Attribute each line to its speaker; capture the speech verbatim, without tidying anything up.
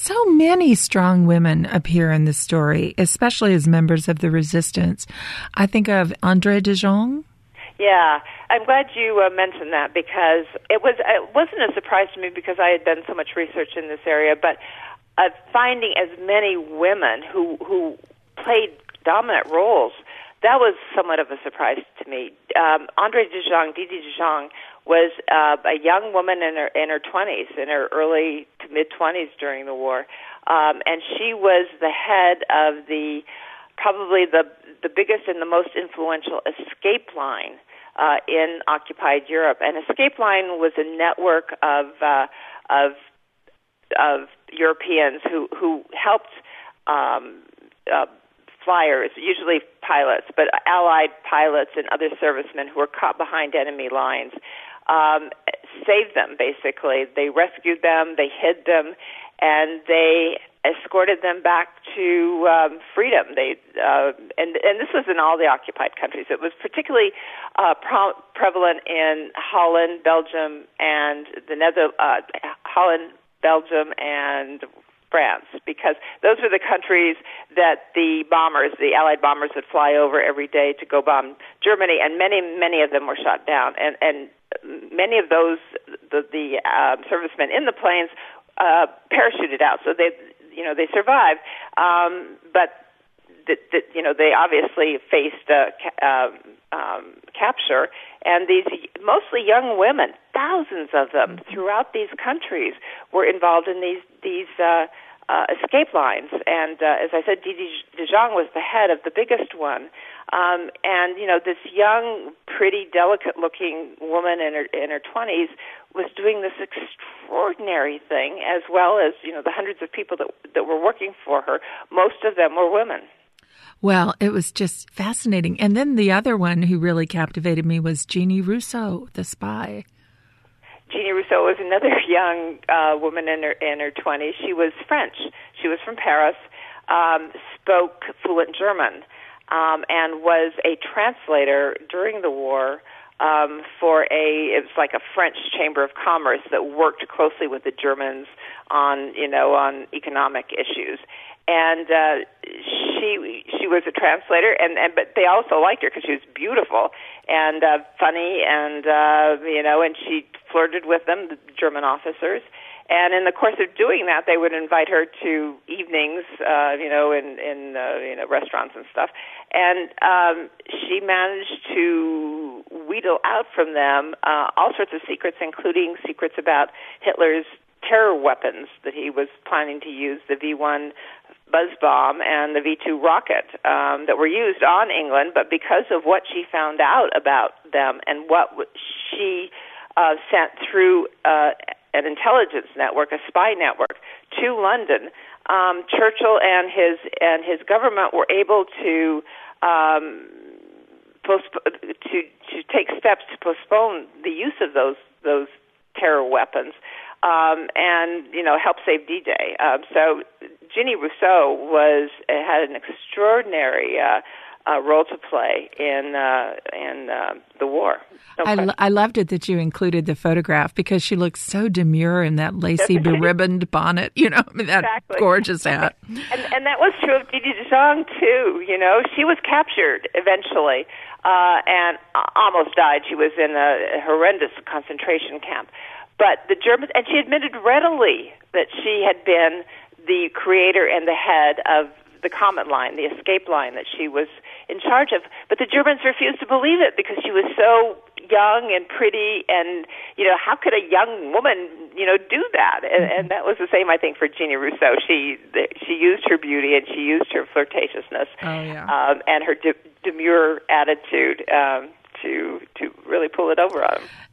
Speaker 1: So many strong women appear in this story, especially as members of the resistance. I think of André de Jong.
Speaker 2: Yeah, I'm glad you uh, mentioned that because it was it wasn't a surprise to me because I had done so much research in this area, but uh, finding as many women who who played dominant roles, that was somewhat of a surprise to me. Um, André de Jong, Didi de Jong, was uh, a young woman in her in her twenties, in her early to mid twenties during the war, um, and she was the head of the probably the the biggest and the most influential escape line uh, in occupied Europe. And escape line was a network of uh, of of Europeans who who helped um, uh, flyers, usually pilots, but Allied pilots and other servicemen who were caught behind enemy lines. Um, saved them, basically. They rescued them, they hid them, and they escorted them back to um, freedom. They uh, and and this was in all the occupied countries. It was particularly uh, pro- prevalent in Holland, Belgium, and the Nether uh, Holland, Belgium, and France, because those were the countries that the bombers, the Allied bombers, would fly over every day to go bomb Germany, and many, many of them were shot down. And, and many of those, the, the uh, servicemen in the planes, uh, parachuted out, so they, you know, they survived. Um, but the, the, you know, they obviously faced uh, ca- um, um, capture, and these mostly young women, thousands of them throughout these countries, were involved in these these uh, uh, escape lines. And uh, as I said, Didi de Jong was the head of the biggest one. Um, and you know, this young, pretty, delicate-looking woman in her in her twenties was doing this extraordinary thing, as well as you know the hundreds of people that that were working for her. Most of them were women.
Speaker 1: Well, it was just fascinating. And then the other one who really captivated me was Jeannie Rousseau, the spy.
Speaker 2: Jeannie Rousseau was another young uh, woman in her in her twenties. She was French. She was from Paris, um, spoke fluent German, um, and was a translator during the war um, for a, it was like a French Chamber of Commerce that worked closely with the Germans on, you know, on economic issues. And uh, she she was a translator, and, and but they also liked her because she was beautiful and uh, funny, and uh, you know, and she flirted with them, the German officers. And in the course of doing that, they would invite her to evenings, uh, you know, in in uh, you know restaurants and stuff. And um, she managed to wheedle out from them uh, all sorts of secrets, including secrets about Hitler's terror weapons that he was planning to use, the V one buzz bomb and the V two rocket um, that were used on England. But because of what she found out about them and what she uh, sent through uh, an intelligence network, a spy network, to London, um, Churchill and his and his government were able to um, postp- to to take steps to postpone the use of those those terror weapons. Um, and, you know, help save D-Day. Um, so Jeannie Rousseau was had an extraordinary uh, uh, role to play in uh, in uh, the war. No
Speaker 1: I, lo- I loved it that you included the photograph because she looks so demure in that lacy, beribboned bonnet, you know, that
Speaker 2: exactly.
Speaker 1: gorgeous hat.
Speaker 2: And, and that was true of Didi de Jong, too. You know, she was captured eventually uh, and almost died. She was in a horrendous concentration camp. But the Germans, and she admitted readily that she had been the creator and the head of the Comet Line, the escape line that she was in charge of. But the Germans refused to believe it because she was so young and pretty, and, you know, how could a young woman, you know, do that? And, and that was the same, I think, for Jeannie Rousseau. She she used her beauty and she used her flirtatiousness
Speaker 1: oh, yeah.
Speaker 2: um, and her de- demure attitude um, to to really pull it over on them.